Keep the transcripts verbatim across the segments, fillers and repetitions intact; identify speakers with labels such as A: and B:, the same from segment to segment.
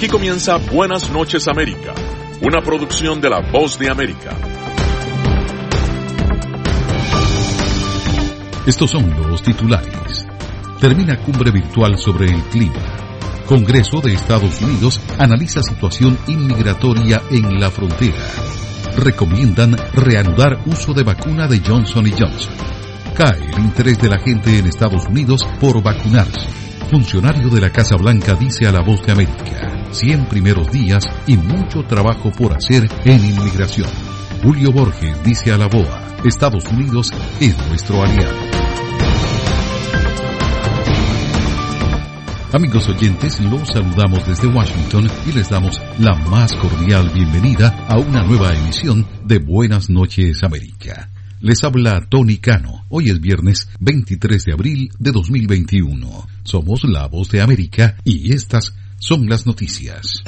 A: Aquí comienza Buenas noches América, una producción de La Voz de América.
B: Estos son los titulares. Termina cumbre virtual sobre el clima. Congreso de Estados Unidos analiza situación inmigratoria en la frontera. Recomiendan reanudar uso de vacuna de Johnson y Johnson. Cae el interés de la gente en Estados Unidos por vacunarse. Funcionario de la Casa Blanca dice a La Voz de América, cien primeros días y mucho trabajo por hacer en inmigración. Julio Borges dice a la B O A, Estados Unidos es nuestro aliado. Amigos oyentes, los saludamos desde Washington y les damos la más cordial bienvenida a una nueva emisión de Buenas noches América. Les habla Tony Cano. Hoy es viernes veintitrés de abril de dos mil veintiuno. Somos La Voz de América y estas son las noticias.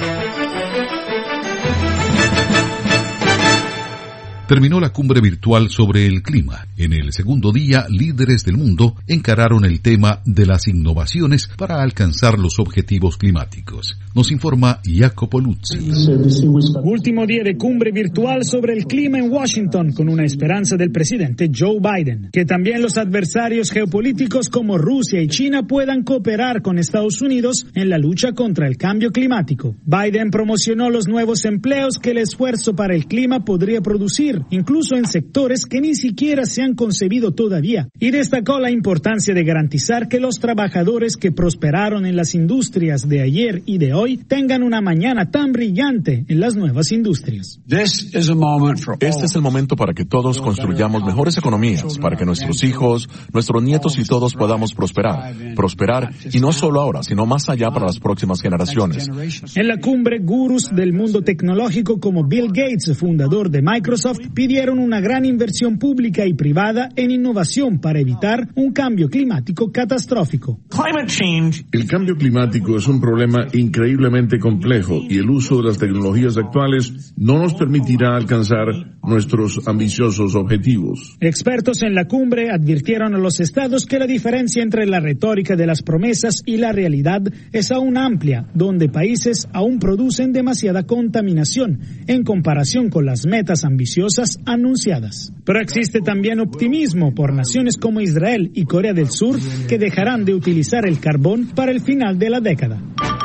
B: Terminó la cumbre virtual sobre el clima. En el segundo día, líderes del mundo encararon el tema de las innovaciones para alcanzar los objetivos climáticos. Nos informa Jacopo Luzzi.
C: Último día de cumbre virtual sobre el clima en Washington, con una esperanza del presidente Joe Biden, que también los adversarios geopolíticos como Rusia y China puedan cooperar con Estados Unidos en la lucha contra el cambio climático. Biden promocionó los nuevos empleos que el esfuerzo para el clima podría producir, incluso en sectores que ni siquiera se han concebido todavía, y destacó la importancia de garantizar que los trabajadores que prosperaron en las industrias de ayer y de hoy tengan una mañana tan brillante en las nuevas industrias.
D: Este es el momento para que todos construyamos mejores economías, para que nuestros hijos, nuestros nietos y todos podamos prosperar, prosperar, y no solo ahora, sino más allá para las próximas generaciones.
C: En la cumbre, gurús del mundo tecnológico como Bill Gates, fundador de Microsoft, pidieron una gran inversión pública y privada en innovación para evitar un cambio climático catastrófico.
E: El cambio climático es un problema increíblemente complejo y el uso de las tecnologías actuales no nos permitirá alcanzar nuestros ambiciosos objetivos.
C: Expertos en la cumbre advirtieron a los estados que la diferencia entre la retórica de las promesas y la realidad es aún amplia, donde países aún producen demasiada contaminación en comparación con las metas ambiciosas anunciadas. Pero existe también optimismo por naciones como Israel y Corea del Sur, que dejarán de utilizar el carbón para el final de la década.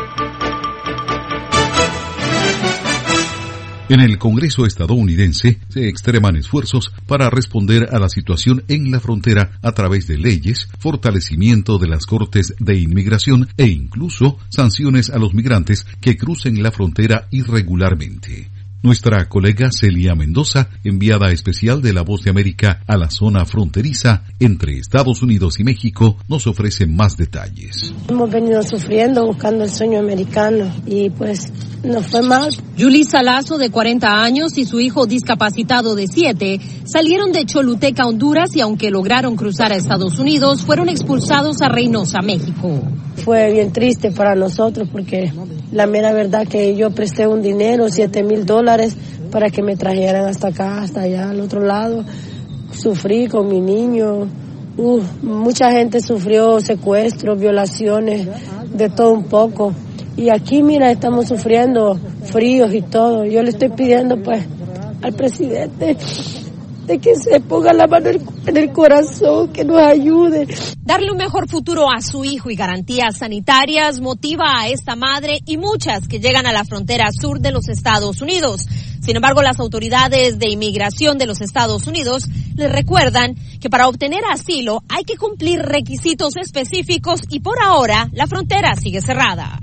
B: En el Congreso estadounidense se extreman esfuerzos para responder a la situación en la frontera a través de leyes, fortalecimiento de las cortes de inmigración e incluso sanciones a los migrantes que crucen la frontera irregularmente. Nuestra colega Celia Mendoza, enviada especial de La Voz de América a la zona fronteriza entre Estados Unidos y México, nos ofrece más detalles.
F: Hemos venido sufriendo, buscando el sueño americano y pues nos fue mal.
G: Yulisa Lazo, de cuarenta años, y su hijo discapacitado de siete, salieron de Choluteca, Honduras, y aunque lograron cruzar a Estados Unidos, fueron expulsados a Reynosa, México.
F: Fue bien triste para nosotros porque la mera verdad que yo presté un dinero, siete mil dólares, para que me trajeran hasta acá, hasta allá, al otro lado. Sufrí con mi niño. Uh, mucha gente sufrió secuestros, violaciones, de todo un poco. Y aquí, mira, estamos sufriendo fríos y todo. Yo le estoy pidiendo, pues, al presidente de que se ponga la mano en el corazón, que nos ayude.
G: Darle un mejor futuro a su hijo y garantías sanitarias motiva a esta madre y muchas que llegan a la frontera sur de los Estados Unidos. Sin embargo, las autoridades de inmigración de los Estados Unidos les recuerdan que para obtener asilo hay que cumplir requisitos específicos y por ahora la frontera sigue cerrada.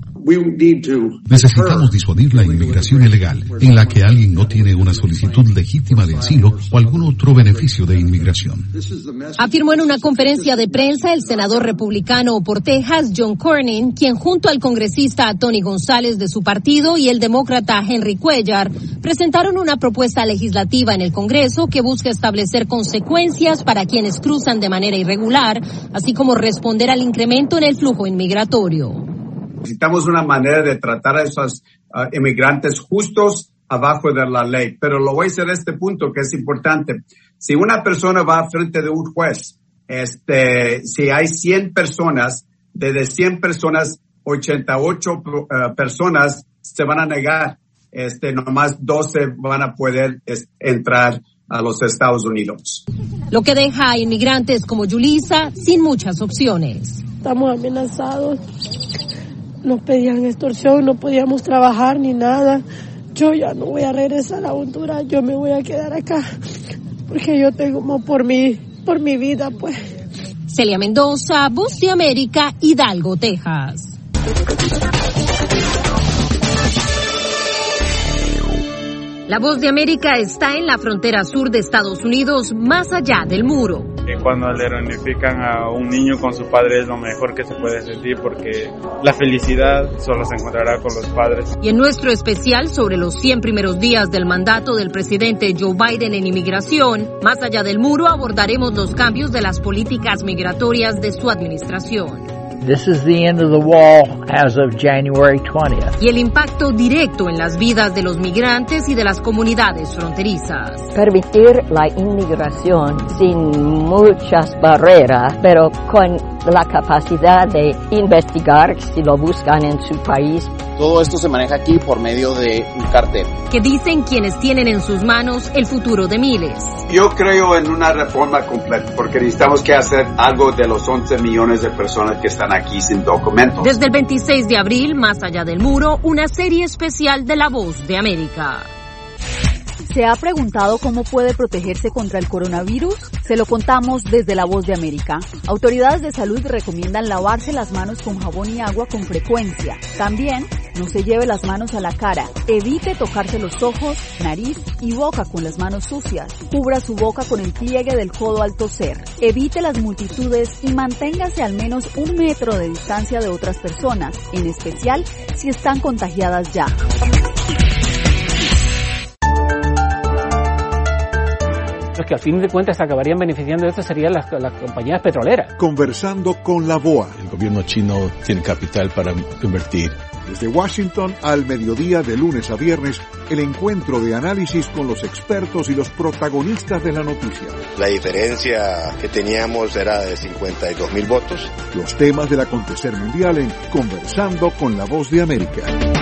B: Necesitamos disuadir la inmigración ilegal, en la que alguien no tiene una solicitud legítima de asilo o algún otro beneficio de inmigración.
G: Afirmó en una conferencia de prensa el senador republicano por Texas, John Cornyn, quien junto al congresista Tony González de su partido y el demócrata Henry Cuellar presentaron una propuesta legislativa en el Congreso que busca establecer consecuencias para quienes cruzan de manera irregular, así como responder al incremento en el flujo inmigratorio.
H: Necesitamos una manera de tratar a esos uh, inmigrantes justos abajo de la ley. Pero lo voy a hacer a este punto que es importante. Si una persona va frente de un juez, este, si hay cien personas, de cien personas, ochenta y ocho uh, personas se van a negar. Este, nomás doce van a poder es, entrar a los Estados Unidos.
G: Lo que deja a inmigrantes como Yulisa sin muchas opciones.
F: Estamos amenazados. Nos pedían extorsión, no podíamos trabajar ni nada. Yo ya no voy a regresar a Honduras, yo me voy a quedar acá. Porque yo tengo como por mi, por mi vida, pues.
G: Celia Mendoza, Voz de América, Hidalgo, Texas. La Voz de América está en la frontera sur de Estados Unidos, más allá del muro.
I: Cuando le reunifican a un niño con su padre es lo mejor que se puede sentir porque la felicidad solo se encontrará con los padres.
G: Y en nuestro especial sobre los cien primeros días del mandato del presidente Joe Biden en inmigración, más allá del muro abordaremos los cambios de las políticas migratorias de su administración.
J: This is the end of the wall as of January twentieth.
G: Y el impacto directo en las vidas de los migrantes y de las comunidades fronterizas.
K: Permitir la inmigración sin muchas barreras, pero con la capacidad de investigar si lo buscan en su país.
L: Todo esto se maneja aquí por medio de un cartel.
G: Que dicen quienes tienen en sus manos el futuro de miles.
H: Yo creo en una reforma completa porque necesitamos que hacer algo de los once millones de personas que están aquí sin documentos.
G: Desde el veintiséis de abril, Más allá del muro, una serie especial de La Voz de América.
M: ¿Se ha preguntado cómo puede protegerse contra el coronavirus? Se lo contamos desde La Voz de América. Autoridades de salud recomiendan lavarse las manos con jabón y agua con frecuencia. También, no se lleve las manos a la cara. Evite tocarse los ojos, nariz y boca con las manos sucias. Cubra su boca con el pliegue del codo al toser. Evite las multitudes y manténgase al menos un metro de distancia de otras personas, en especial si están contagiadas ya.
N: Los que al fin de cuentas acabarían beneficiando de esto serían las, las compañías petroleras.
O: Conversando con la B O A.
P: El gobierno chino tiene capital para invertir.
O: Desde Washington al mediodía de lunes a viernes, el encuentro de análisis con los expertos y los protagonistas de la noticia.
Q: La diferencia que teníamos era de cincuenta y dos mil votos.
O: Los temas del acontecer mundial en Conversando con la Voz de América.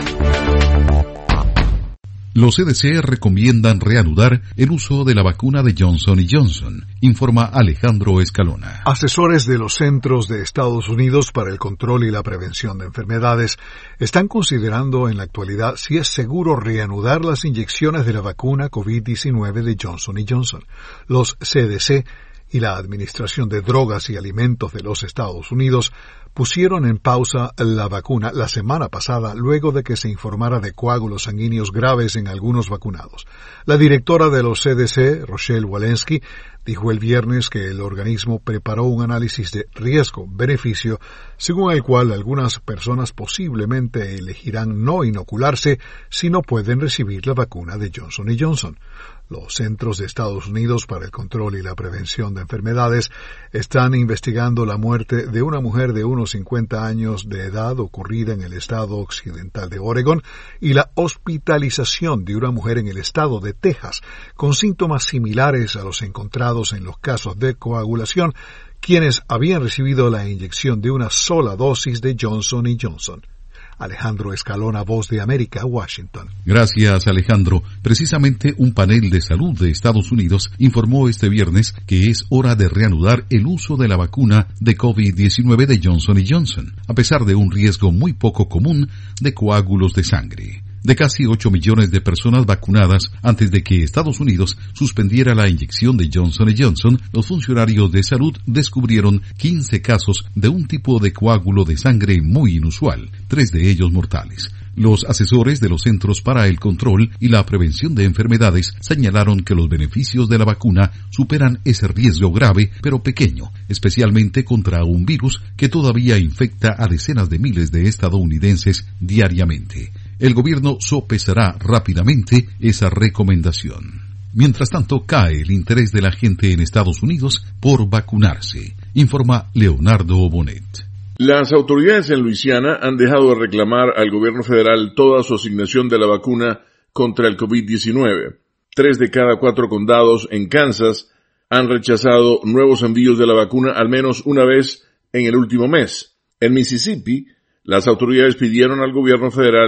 B: Los C D C recomiendan reanudar el uso de la vacuna de Johnson y Johnson, informa Alejandro Escalona.
R: Asesores de los Centros de Estados Unidos para el Control y la Prevención de Enfermedades están considerando en la actualidad si es seguro reanudar las inyecciones de la vacuna COVID diecinueve de Johnson y Johnson. Los C D C y la Administración de Drogas y Alimentos de los Estados Unidos pusieron en pausa la vacuna la semana pasada luego de que se informara de coágulos sanguíneos graves en algunos vacunados. La directora de los C D C, Rochelle Walensky, dijo el viernes que el organismo preparó un análisis de riesgo-beneficio según el cual algunas personas posiblemente elegirán no inocularse si no pueden recibir la vacuna de Johnson y Johnson. Los Centros de Estados Unidos para el Control y la Prevención de Enfermedades están investigando la muerte de una mujer de unos cincuenta años de edad ocurrida en el estado occidental de Oregon y la hospitalización de una mujer en el estado de Texas con síntomas similares a los encontrados en los casos de coagulación, quienes habían recibido la inyección de una sola dosis de Johnson y Johnson. Alejandro Escalona, Voz de América, Washington.
B: Gracias, Alejandro. Precisamente un panel de salud de Estados Unidos informó este viernes que es hora de reanudar el uso de la vacuna de COVID diecinueve de Johnson y Johnson, a pesar de un riesgo muy poco común de coágulos de sangre. De casi ocho millones de personas vacunadas antes de que Estados Unidos suspendiera la inyección de Johnson y Johnson, los funcionarios de salud descubrieron quince casos de un tipo de coágulo de sangre muy inusual, tres de ellos mortales. Los asesores de los Centros para el Control y la Prevención de Enfermedades señalaron que los beneficios de la vacuna superan ese riesgo grave pero pequeño, especialmente contra un virus que todavía infecta a decenas de miles de estadounidenses diariamente. El gobierno sopesará rápidamente esa recomendación. Mientras tanto, cae el interés de la gente en Estados Unidos por vacunarse, informa Leonardo Bonet.
E: Las autoridades en Luisiana han dejado de reclamar al gobierno federal toda su asignación de la vacuna contra el COVID diecinueve. Tres de cada cuatro condados en Kansas han rechazado nuevos envíos de la vacuna al menos una vez en el último mes. En Mississippi, las autoridades pidieron al gobierno federal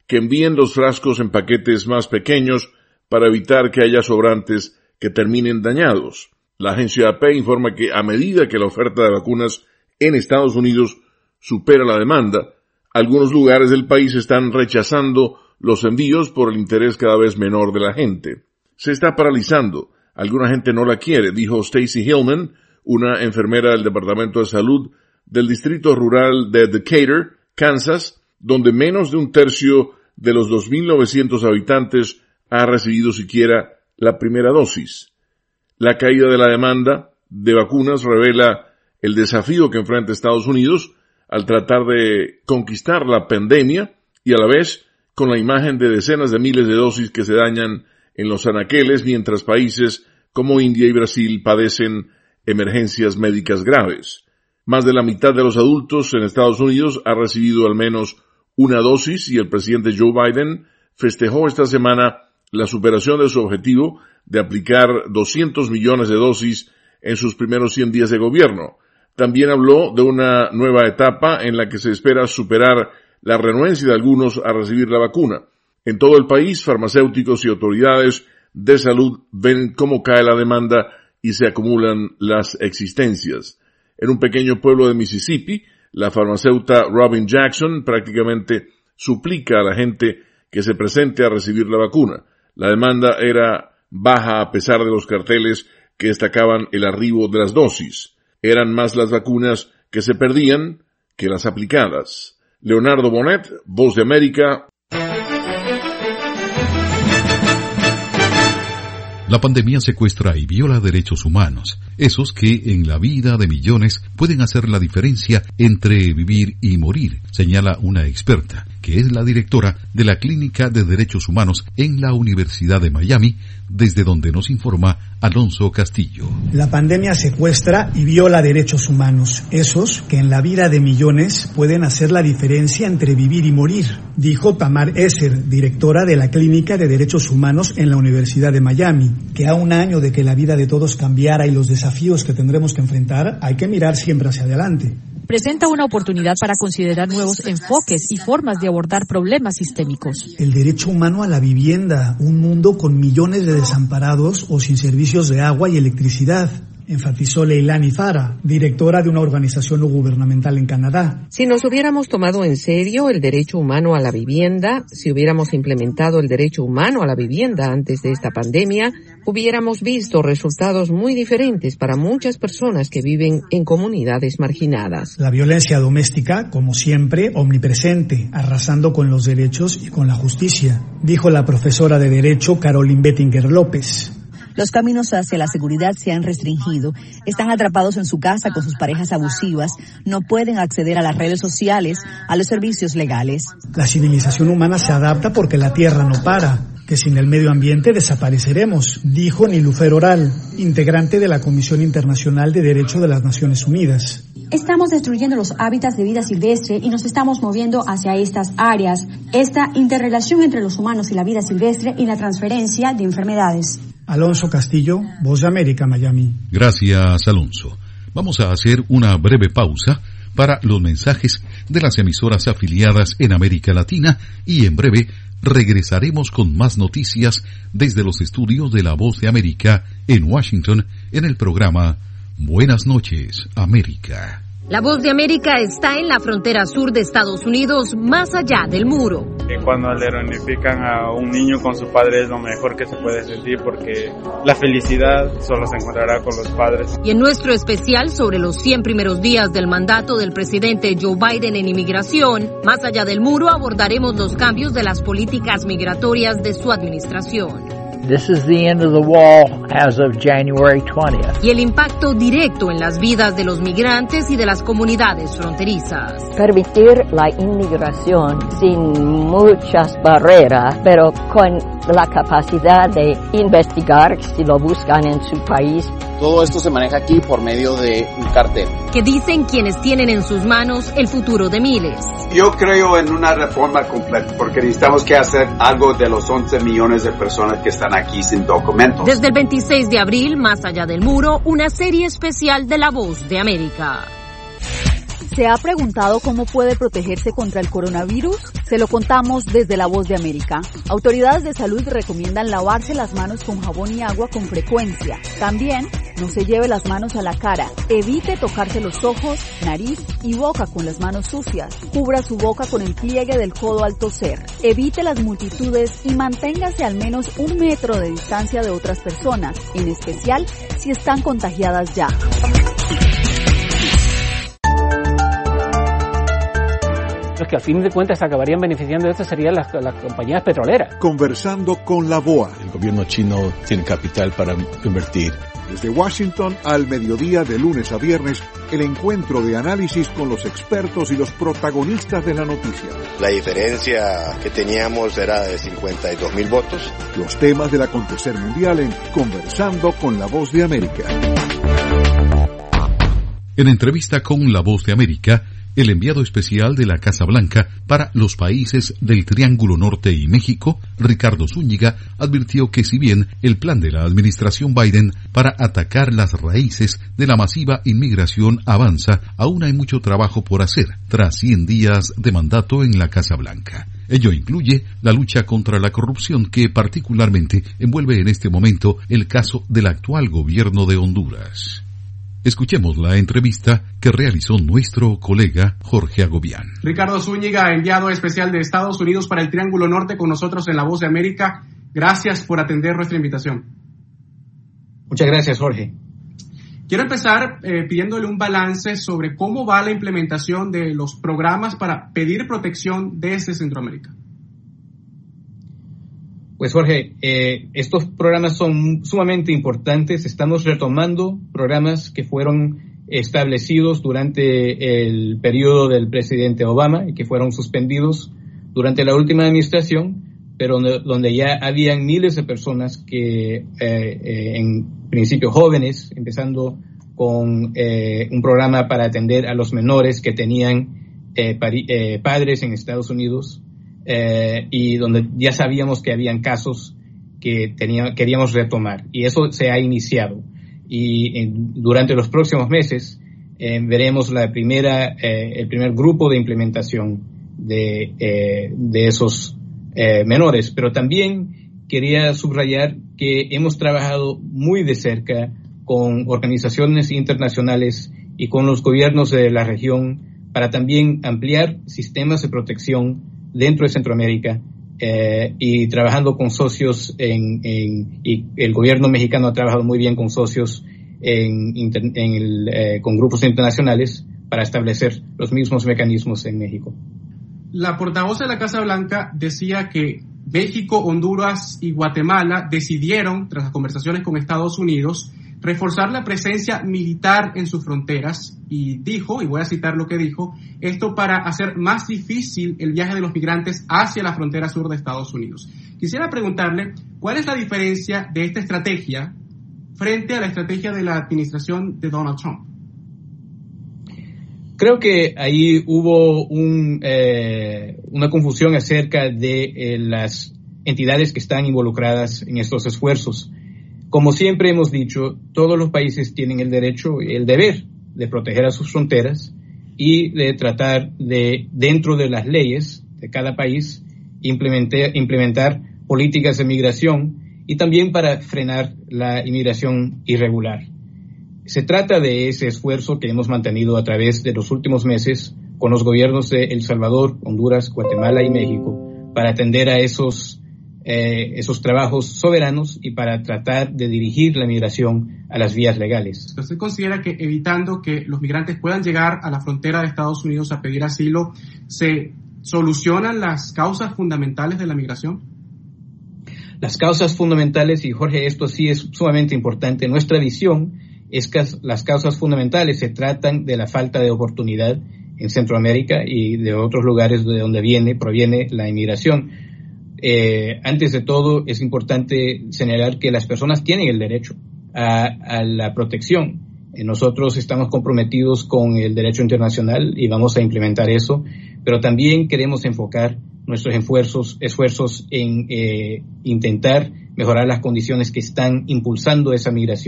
E: que envíen los frascos en paquetes más pequeños para evitar que haya sobrantes que terminen dañados. La agencia A P informa que a medida que la oferta de vacunas en Estados Unidos supera la demanda, algunos lugares del país están rechazando los envíos por el interés cada vez menor de la gente. Se está paralizando. Alguna gente no la quiere, dijo Stacy Hillman, una enfermera del Departamento de Salud del Distrito Rural de Decatur, Kansas, donde menos de un tercio de los dos mil novecientos habitantes ha recibido siquiera la primera dosis. La caída de la demanda de vacunas revela el desafío que enfrenta Estados Unidos al tratar de conquistar la pandemia y a la vez con la imagen de decenas de miles de dosis que se dañan en los anaqueles mientras países como India y Brasil padecen emergencias médicas graves. Más de la mitad de los adultos en Estados Unidos ha recibido al menos una dosis y el presidente Joe Biden festejó esta semana la superación de su objetivo de aplicar doscientos millones de dosis en sus primeros cien días de gobierno. También habló de una nueva etapa en la que se espera superar la renuencia de algunos a recibir la vacuna. En todo el país, farmacéuticos y autoridades de salud ven cómo cae la demanda y se acumulan las existencias. En un pequeño pueblo de Mississippi, la farmacéutica Robin Jackson prácticamente suplica a la gente que se presente a recibir la vacuna. La demanda era baja a pesar de los carteles que destacaban el arribo de las dosis. Eran más las vacunas que se perdían que las aplicadas. Leonardo Bonet, Voz de América.
B: La pandemia secuestra y viola derechos humanos, esos que en la vida de millones pueden hacer la diferencia entre vivir y morir, señala una experta, que es la directora de la Clínica de Derechos Humanos en la Universidad de Miami, desde donde nos informa Alonso Castillo.
S: La pandemia secuestra y viola derechos humanos, esos que en la vida de millones pueden hacer la diferencia entre vivir y morir, dijo Tamar Esser, directora de la Clínica de Derechos Humanos en la Universidad de Miami, que a un año de que la vida de todos cambiara y los desafíos que tendremos que enfrentar, hay que mirar siempre hacia adelante.
T: Presenta una oportunidad para considerar nuevos enfoques y formas de abordar problemas sistémicos.
S: El derecho humano a la vivienda, un mundo con millones de desamparados o sin servicios de agua y electricidad, enfatizó Leilani Farah, directora de una organización no gubernamental en Canadá.
U: Si nos hubiéramos tomado en serio el derecho humano a la vivienda, si hubiéramos implementado el derecho humano a la vivienda antes de esta pandemia, hubiéramos visto resultados muy diferentes para muchas personas que viven en comunidades marginadas.
S: La violencia doméstica, como siempre, omnipresente, arrasando con los derechos y con la justicia, dijo la profesora de Derecho Caroline Bettinger López.
V: Los caminos hacia la seguridad se han restringido, están atrapados en su casa con sus parejas abusivas, no pueden acceder a las redes sociales, a los servicios legales.
S: La civilización humana se adapta porque la tierra no para, que sin el medio ambiente desapareceremos, dijo Nilufer Oral, integrante de la Comisión Internacional de Derecho de las Naciones Unidas.
W: Estamos destruyendo los hábitats de vida silvestre y nos estamos moviendo hacia estas áreas. Esta interrelación entre los humanos y la vida silvestre y la transferencia de enfermedades.
S: Alonso Castillo, Voz de América, Miami.
B: Gracias, Alonso. Vamos a hacer una breve pausa para los mensajes de las emisoras afiliadas en América Latina y en breve regresaremos con más noticias desde los estudios de La Voz de América en Washington en el programa Buenas noches, América.
G: La Voz de América está en la frontera sur de Estados Unidos, más allá del muro.
I: Que cuando le reunifican a un niño con su padre es lo mejor que se puede sentir porque la felicidad solo se encontrará con los padres.
G: Y en nuestro especial sobre los cien primeros días del mandato del presidente Joe Biden en inmigración, más allá del muro abordaremos los cambios de las políticas migratorias de su administración.
J: This is the end of the wall as of January twentieth.
G: Y el impacto directo en las vidas de los migrantes y de las comunidades fronterizas.
K: Permitir la inmigración sin muchas barreras, pero con la capacidad de investigar si lo buscan en su país.
L: Todo esto se maneja aquí por medio de un cartel.
G: Que dicen quienes tienen en sus manos el futuro de miles.
H: Yo creo en una reforma completa porque necesitamos que hacer algo de los once millones de personas que están aquí sin documentos.
G: Desde el veintiséis de abril, Más allá del muro, una serie especial de La Voz de América.
M: ¿Se ha preguntado cómo puede protegerse contra el coronavirus? Se lo contamos desde La Voz de América. Autoridades de salud recomiendan lavarse las manos con jabón y agua con frecuencia. También, no se lleve las manos a la cara. Evite tocarse los ojos, nariz y boca con las manos sucias. Cubra su boca con el pliegue del codo al toser. Evite las multitudes y manténgase al menos un metro de distancia de otras personas, en especial si están contagiadas ya.
N: Los que al fin de cuentas acabarían beneficiando de esto serían las, las compañías petroleras.
O: Conversando con la B O A.
P: El gobierno chino tiene capital para invertir.
O: Desde Washington al mediodía de lunes a viernes, el encuentro de análisis con los expertos y los protagonistas de la noticia.
Q: La diferencia que teníamos era de cincuenta y dos mil votos.
O: Los temas del acontecer mundial en Conversando con la Voz de América.
B: En entrevista con La Voz de América, el enviado especial de la Casa Blanca para los países del Triángulo Norte y México, Ricardo Zúñiga, advirtió que si bien el plan de la administración Biden para atacar las raíces de la masiva inmigración avanza, aún hay mucho trabajo por hacer tras cien días de mandato en la Casa Blanca. Ello incluye la lucha contra la corrupción que particularmente envuelve en este momento el caso del actual gobierno de Honduras. Escuchemos la entrevista que realizó nuestro colega Jorge Agobián.
A: Ricardo Zúñiga, enviado especial de Estados Unidos para el Triángulo Norte, con nosotros en La Voz de América. Gracias por atender nuestra invitación.
C: Muchas gracias, Jorge.
A: Quiero empezar eh, pidiéndole un balance sobre cómo va la implementación de los programas para pedir protección desde Centroamérica.
C: Pues Jorge, eh, estos programas son sumamente importantes. Estamos retomando programas que fueron establecidos durante el periodo del presidente Obama y que fueron suspendidos durante la última administración, pero donde, donde ya habían miles de personas que, eh, eh, en principio jóvenes, empezando con eh, un programa para atender a los menores que tenían eh, pari, eh, padres en Estados Unidos. Eh, y donde ya sabíamos que habían casos que tenía, queríamos retomar, y eso se ha iniciado, y en, durante los próximos meses eh, veremos la primera, eh, el primer grupo de implementación de, eh, de esos eh, menores. Pero también quería subrayar que hemos trabajado muy de cerca con organizaciones internacionales y con los gobiernos de la región para también ampliar sistemas de protección dentro de Centroamérica, eh, y trabajando con socios en, en, y el gobierno mexicano ha trabajado muy bien con socios en, en el, eh, con grupos internacionales para establecer los mismos mecanismos en México.
A: La portavoz de la Casa Blanca decía que México, Honduras y Guatemala decidieron, tras las conversaciones con Estados Unidos, reforzar la presencia militar en sus fronteras, y dijo, y voy a citar lo que dijo, esto para hacer más difícil el viaje de los migrantes hacia la frontera sur de Estados Unidos. Quisiera preguntarle, ¿cuál es la diferencia de esta estrategia frente a la estrategia de la administración de Donald Trump?
C: Creo que ahí hubo un, eh, una confusión acerca de eh, las entidades que están involucradas en estos esfuerzos. Como siempre hemos dicho, todos los países tienen el derecho y el deber de proteger a sus fronteras y de tratar de, dentro de las leyes de cada país, implementar, implementar políticas de migración y también para frenar la inmigración irregular. Se trata de ese esfuerzo que hemos mantenido a través de los últimos meses con los gobiernos de El Salvador, Honduras, Guatemala y México para atender a esos Eh, esos trabajos soberanos y para tratar de dirigir la migración a las vías legales.
A: ¿Usted considera que evitando que los migrantes puedan llegar a la frontera de Estados Unidos a pedir asilo, se solucionan las causas fundamentales de la migración?
C: Las causas fundamentales, y Jorge, esto sí es sumamente importante, nuestra visión es que las causas fundamentales se tratan de la falta de oportunidad en Centroamérica y de otros lugares de donde viene, proviene la inmigración. Eh, antes de todo, es importante señalar que las personas tienen el derecho a, a la protección. Eh, nosotros estamos comprometidos con el derecho internacional y vamos a implementar eso, pero también queremos enfocar nuestros esfuerzos, esfuerzos en eh, intentar mejorar las condiciones que están impulsando esa migración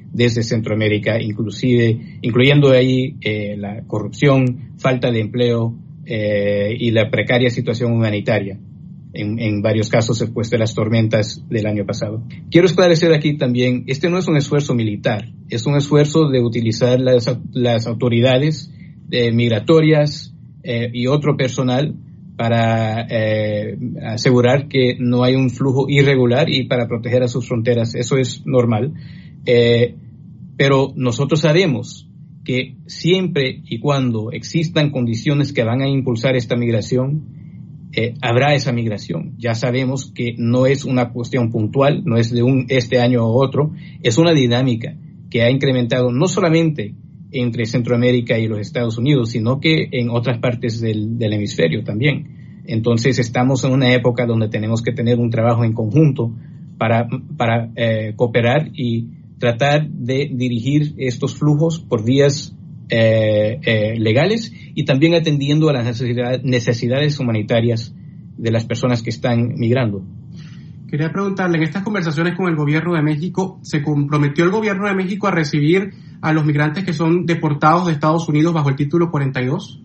C: desde Centroamérica, inclusive, incluyendo ahí eh, la corrupción, falta de empleo eh, y la precaria situación humanitaria, en, en varios casos después de las tormentas del año pasado. Quiero esclarecer aquí también, este no es un esfuerzo militar, es un esfuerzo de utilizar las, las autoridades eh, migratorias eh, y otro personal para eh, asegurar que no hay un flujo irregular y para proteger a sus fronteras. Eso es normal. Eh, pero nosotros sabemos que siempre y cuando existan condiciones que van a impulsar esta migración, eh, habrá esa migración. Ya sabemos que no es una cuestión puntual, no es de un este año o otro, es una dinámica que ha incrementado no solamente entre Centroamérica y los Estados Unidos, sino que en otras partes del, del hemisferio también. Entonces estamos en una época donde tenemos que tener un trabajo en conjunto para, para eh, cooperar y tratar de dirigir estos flujos por vías eh, eh, legales y también atendiendo a las necesidad, necesidades humanitarias de las personas que están migrando.
A: Quería preguntarle, en estas conversaciones con el gobierno de México, ¿se comprometió el gobierno de México a recibir a los migrantes que son deportados de Estados Unidos bajo el título cuarenta y dos?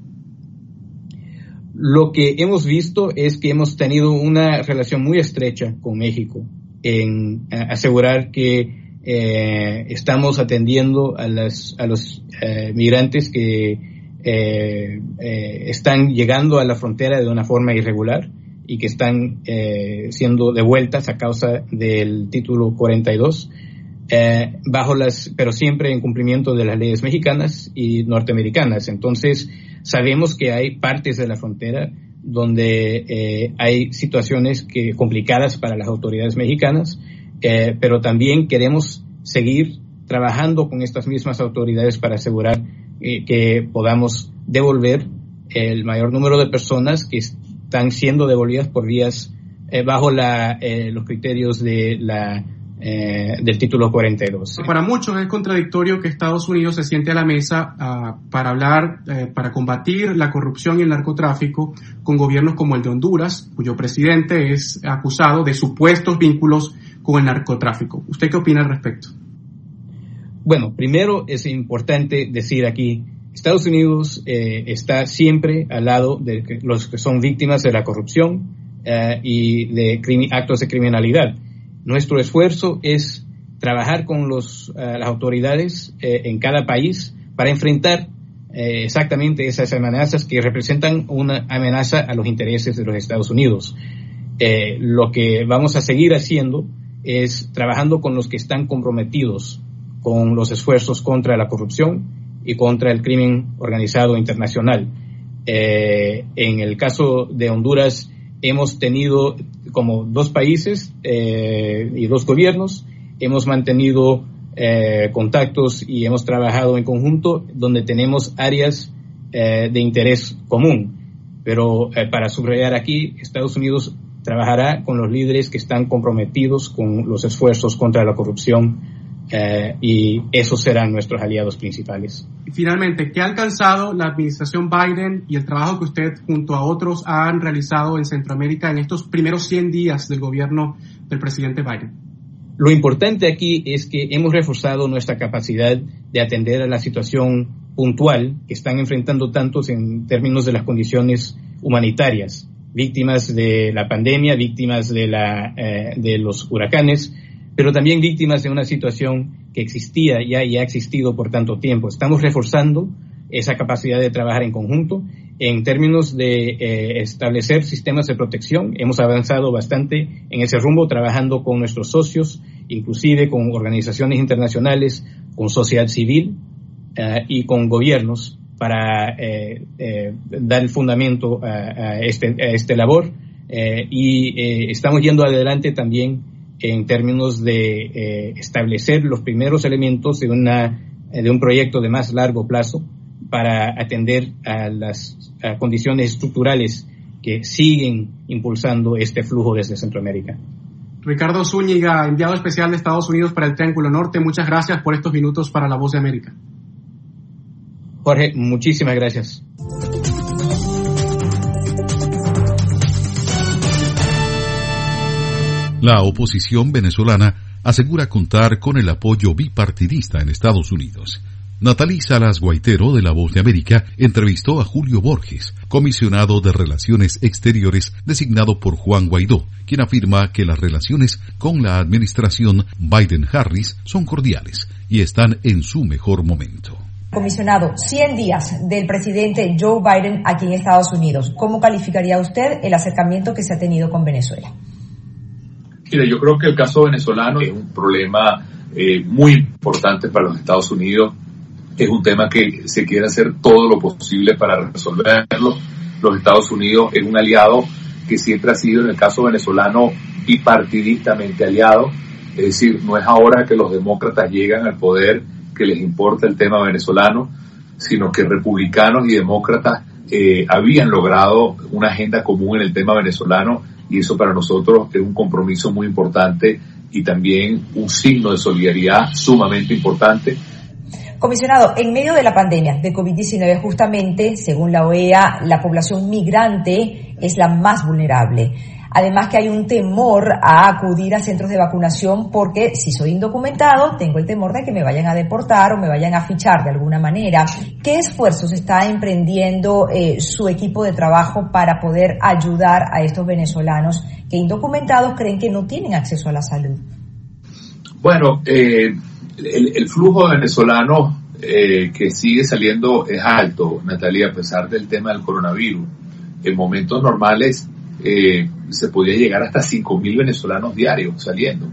C: Lo que hemos visto es que hemos tenido una relación muy estrecha con México en uh, asegurar que eh, estamos atendiendo a, las, a los eh, migrantes que eh, eh, están llegando a la frontera de una forma irregular y que están eh, siendo devueltas a causa del título cuarenta y dos, eh, bajo las, pero siempre en cumplimiento de las leyes mexicanas y norteamericanas. Entonces, sabemos que hay partes de la frontera donde eh, hay situaciones que, complicadas para las autoridades mexicanas, eh, pero también queremos seguir trabajando con estas mismas autoridades para asegurar eh, que podamos devolver el mayor número de personas que están siendo devolvidas por vías eh, bajo la, eh, los criterios de la Eh, del título cuarenta y dos.
A: Para muchos es contradictorio que Estados Unidos se siente a la mesa uh, para hablar, eh, para combatir la corrupción y el narcotráfico con gobiernos como el de Honduras, cuyo presidente es acusado de supuestos vínculos con el narcotráfico. ¿Usted qué opina al respecto?
C: Bueno, primero es importante decir aquí, Estados Unidos eh, está siempre al lado de los que son víctimas de la corrupción eh, y de crimi- actos de criminalidad. Nuestro esfuerzo es trabajar con los, uh, las autoridades eh, en cada país para enfrentar eh, exactamente esas amenazas que representan una amenaza a los intereses de los Estados Unidos. Eh, lo que vamos a seguir haciendo es trabajando con los que están comprometidos con los esfuerzos contra la corrupción y contra el crimen organizado internacional. Eh, en el caso de Honduras, hemos tenido como dos países eh, y dos gobiernos, hemos mantenido eh, contactos y hemos trabajado en conjunto donde tenemos áreas eh, de interés común. Pero eh, para subrayar aquí, Estados Unidos trabajará con los líderes que están comprometidos con los esfuerzos contra la corrupción eh, y esos serán nuestros aliados principales.
A: Y finalmente, ¿qué ha alcanzado la administración Biden y el trabajo que usted junto a otros han realizado en Centroamérica en estos primeros cien días del gobierno del presidente Biden?
C: Lo importante aquí es que hemos reforzado nuestra capacidad de atender a la situación puntual que están enfrentando tantos en términos de las condiciones humanitarias, víctimas de la pandemia, víctimas de, la, eh, de los huracanes, pero también víctimas de una situación que existía ya y ha existido por tanto tiempo. Estamos reforzando esa capacidad de trabajar en conjunto en términos de eh, establecer sistemas de protección. Hemos avanzado bastante en ese rumbo, trabajando con nuestros socios, inclusive con organizaciones internacionales, con sociedad civil eh, y con gobiernos para eh, eh, dar el fundamento a, a, este, a este labor. Eh, y eh, estamos yendo adelante también en términos de eh, establecer los primeros elementos de, una, de un proyecto de más largo plazo para atender a las a condiciones estructurales que siguen impulsando este flujo desde Centroamérica.
A: Ricardo Zúñiga, enviado especial de Estados Unidos para el Triángulo Norte, muchas gracias por estos minutos para La Voz de América.
C: Jorge, muchísimas gracias.
B: La oposición venezolana asegura contar con el apoyo bipartidista en Estados Unidos. Natalie Salas Guaitero, de La Voz de América, entrevistó a Julio Borges, comisionado de Relaciones Exteriores designado por Juan Guaidó, quien afirma que las relaciones con la administración Biden-Harris son cordiales y están en su mejor momento.
V: Comisionado, cien días del presidente Joe Biden aquí en Estados Unidos. ¿Cómo calificaría usted el acercamiento que se ha tenido con Venezuela?
D: Mire, yo creo que el caso venezolano es un problema eh, muy importante para los Estados Unidos. Es un tema que se quiere hacer todo lo posible para resolverlo. Los Estados Unidos es un aliado que siempre ha sido, en el caso venezolano, bipartidistamente aliado. Es decir, no es ahora que los demócratas llegan al poder que les importa el tema venezolano, sino que republicanos y demócratas eh, habían logrado una agenda común en el tema venezolano, y eso para nosotros es un compromiso muy importante y también un signo de solidaridad sumamente importante.
V: Comisionado, en medio de la pandemia de COVID diecinueve, justamente, según la O E A, la población migrante es la más vulnerable. Además que hay un temor a acudir a centros de vacunación porque si soy indocumentado, tengo el temor de que me vayan a deportar o me vayan a fichar de alguna manera. ¿Qué esfuerzos está emprendiendo eh, su equipo de trabajo para poder ayudar a estos venezolanos que indocumentados creen que no tienen acceso a la salud?
D: Bueno, eh... El, el flujo de venezolanos eh, que sigue saliendo es alto, Natalia, a pesar del tema del coronavirus. En momentos normales eh, se podía llegar hasta cinco mil venezolanos diarios saliendo.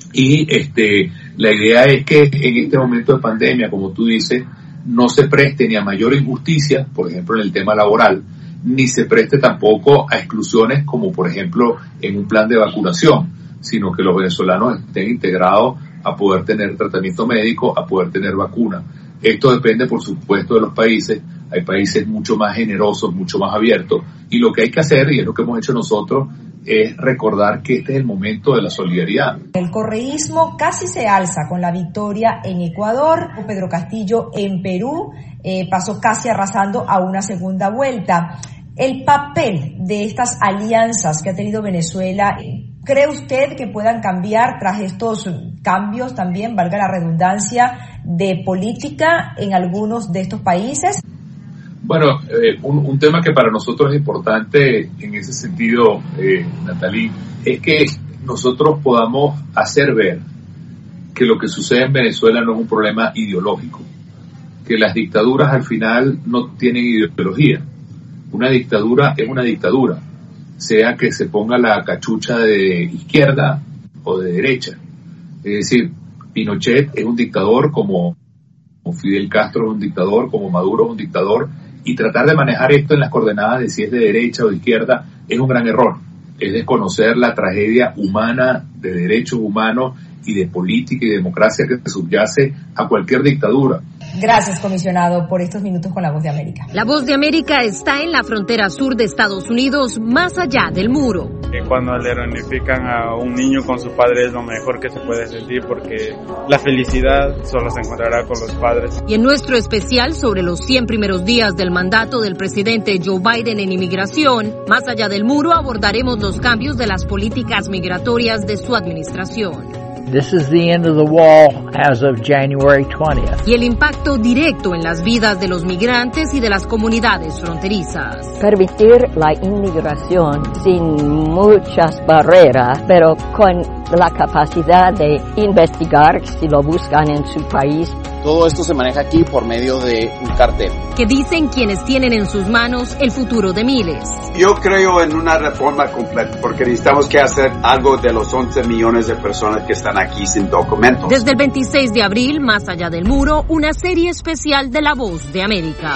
D: Y este la idea es que en este momento de pandemia, como tú dices, no se preste ni a mayor injusticia, por ejemplo en el tema laboral, ni se preste tampoco a exclusiones como por ejemplo en un plan de vacunación, sino que los venezolanos estén integrados a poder tener tratamiento médico, a poder tener vacuna. Esto depende, por supuesto, de los países. Hay países mucho más generosos, mucho más abiertos. Y lo que hay que hacer, y es lo que hemos hecho nosotros, es recordar que este es el momento de la solidaridad.
V: El correísmo casi se alza con la victoria en Ecuador. Pedro Castillo en Perú eh, pasó casi arrasando a una segunda vuelta. El papel de estas alianzas que ha tenido Venezuela, ¿cree usted que puedan cambiar tras estos cambios también, valga la redundancia, de política en algunos de estos países?
D: Bueno, eh, un, un tema que para nosotros es importante en ese sentido, eh, Natalie, es que nosotros podamos hacer ver que lo que sucede en Venezuela no es un problema ideológico, que las dictaduras al final no tienen ideología. Una dictadura es una dictadura, sea que se ponga la cachucha de izquierda o de derecha. Es decir, Pinochet es un dictador como, como Fidel Castro es un dictador, como Maduro es un dictador, y tratar de manejar esto en las coordenadas de si es de derecha o de izquierda es un gran error. Es desconocer la tragedia humana, de derechos humanos y de política y democracia que subyace a cualquier dictadura.
V: Gracias, comisionado, por estos minutos con La Voz de América.
G: La Voz de América está en la frontera sur de Estados Unidos, más allá del muro.
I: Cuando le reunifican a un niño con su padre es lo mejor que se puede sentir, porque la felicidad solo se encontrará con los padres.
G: Y en nuestro especial sobre los cien primeros días del mandato del presidente Joe Biden en inmigración, más allá del muro abordaremos los cambios de las políticas migratorias de su administración.
J: This is the end of the wall as of January twentieth.
G: Y el impacto directo en las vidas de los migrantes y de las comunidades fronterizas.
K: Permitir la inmigración sin muchas barreras, pero con la capacidad de investigar si lo buscan en su país.
L: Todo esto se maneja aquí por medio de un cartel.
G: Que dicen quienes tienen en sus manos el futuro de miles.
H: Yo creo en una reforma completa porque necesitamos que hacer algo de los once millones de personas que están aquí sin documentos.
G: Desde el veintiséis de abril, Más allá del muro, una serie especial de La Voz de América.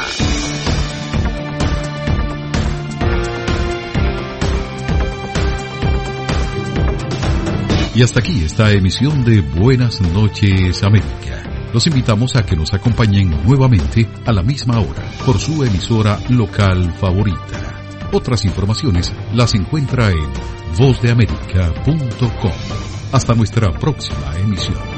B: Y hasta aquí esta emisión de Buenas noches América. Los invitamos a que nos acompañen nuevamente a la misma hora por su emisora local favorita. Otras informaciones las encuentra en voz de américa punto com. Hasta nuestra próxima emisión.